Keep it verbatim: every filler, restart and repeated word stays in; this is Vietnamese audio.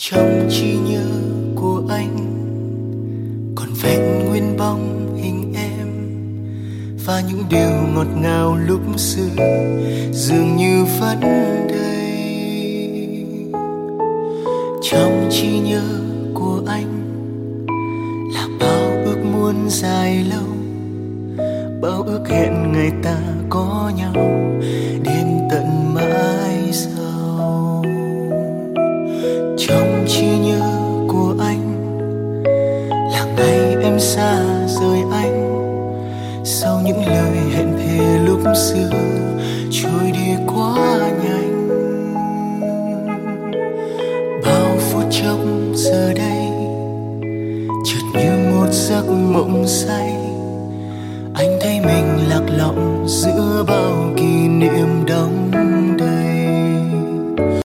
Trong trí nhớ của anh còn vẹn nguyên bóng hình em và những điều ngọt ngào lúc xưa dường như vẫn đây. Trong trí nhớ của anh là bao ước muốn dài lâu, bao ước hẹn ngày ta có nhau đến tận mãi sau. Trong trí nhớ của anh là ngày em xa rời anh, sau những lời hẹn thề lúc xưa trôi đi quá nhanh. Bao phút chốc giờ đây chợt như một giấc mộng say, anh thấy mình lạc lõng giữa bao kỷ niệm đong